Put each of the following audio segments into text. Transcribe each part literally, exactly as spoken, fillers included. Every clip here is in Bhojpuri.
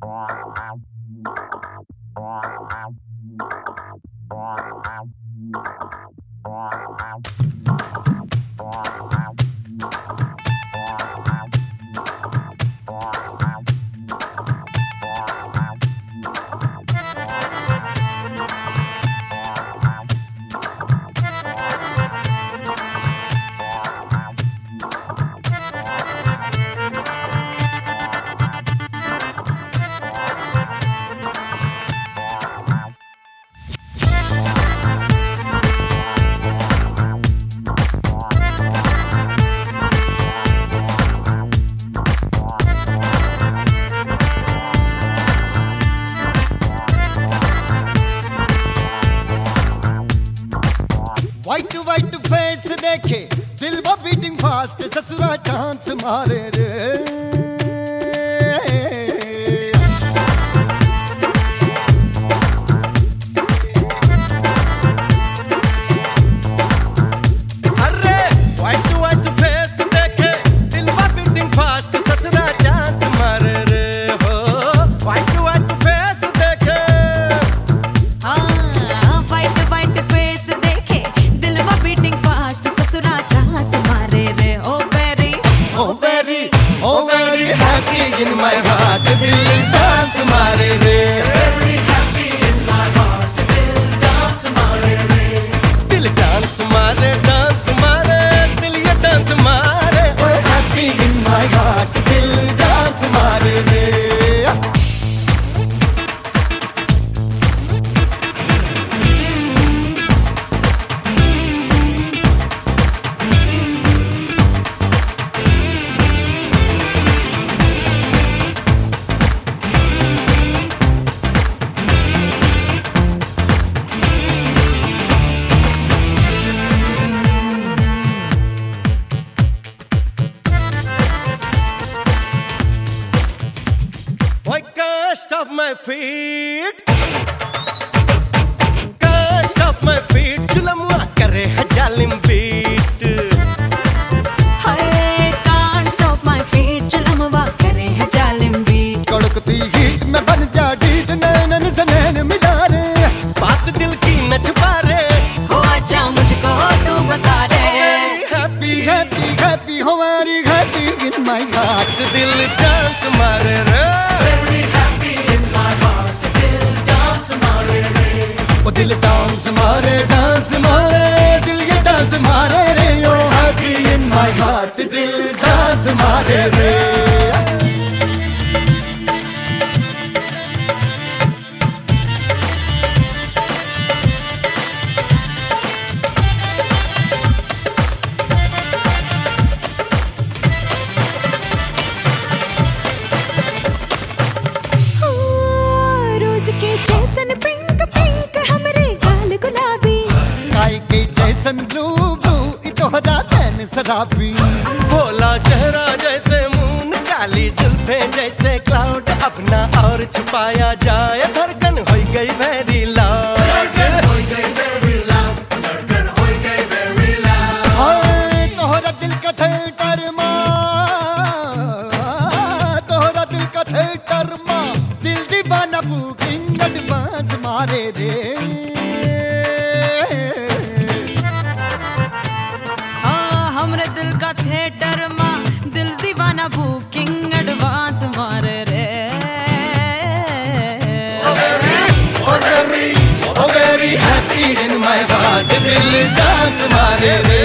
वाइट वाइट फेस देखे दिल वो बीटिंग फास्ट ससुरा चांस मारे रे अरे वाइट वाइट फेस देखे दिल वो बीटिंग फास्ट ससुरा चांस मारे रे हो वाइट वाइट फेस देखे हाँ वाइट वाइट फेस देखे दिल वो बीटिंग फास्ट ससुरा चांस मारे रे ओ very O very O very happy in my heart दिल डांस मारे रे दिल डांस मारे डांस मारे दिल ये डांस मारे ओ हैप्पी इन माय हार्ट दिल डांस मारे रे I can't stop my feet. Can't stop my feet. चुलमुआ करे है जालिम beat. Hi can't stop my feet चुलमुआ करे है जालिम beat कड़कती हीट में बन जा डीट नैनन से नैन मिला रे बात दिल की न छुपा रे. हो अच्छा मुझको तू बता रे हैप्पी हैप्पी हैप्पी हो very happy in my heart दिल डांस मारे रे. ओ दिल डांस मारे डांस मारे दिल ये डांस मारे रे o happy in my heart दिल डांस मारे रे हाँ, रोज के जैसन पिंक पिंक हमरे गाल गुलाबी स्काई के जैसन ब्लू ब्लू इतोहरा नैन शराबी भोला चेहरा जैसे मून काली जुल्फें जैसे क्लाउड अपना और छुपाया जाए धड़कन हो गई वेरी लाउड. हाय तोहरा दिल का थिएटर माँ तोहरा दिल का थिएटर माँ दिल दीवाना बुकिंग एडवांस मारे रे हाँ हमरे दिल का थिएटर माँ दिल दीवाना बुकिंग एडवांस मारे रे ओ very O very happy in my heart दिल डांस मारे रे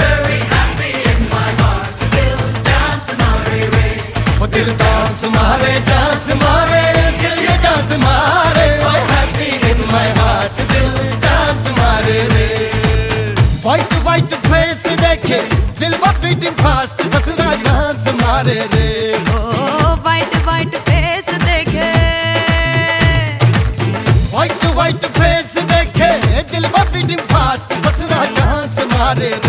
ओ दिल डांस मारे डांस मारे दिल ये डांस मारे ओ हैप्पी इन माय हार्ट दिल डांस मारे रे वाइट वाइट फेस देखे दिल वो बीटिंग फास्ट ससुरा डांस मारे रे ओ वाइट वाइट फेस देखे वाइट वाइट फेस देखे दिल वो बीटिंग फास्ट ससुरा डांस मारे